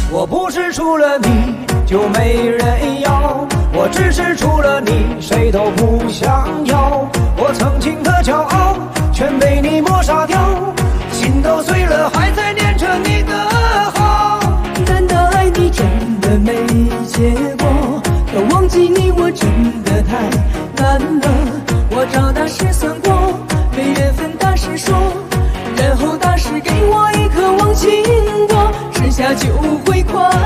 我不是除了你就没人要，我只是除了你谁都不想要。我曾经的骄傲全被你抹杀掉，心都碎了还在念着你的好。 难道爱你真的没结果？要忘记你我真的太难了。我找大师算过，没缘分大师说，然后大师给我一颗忘情果，吃下就会快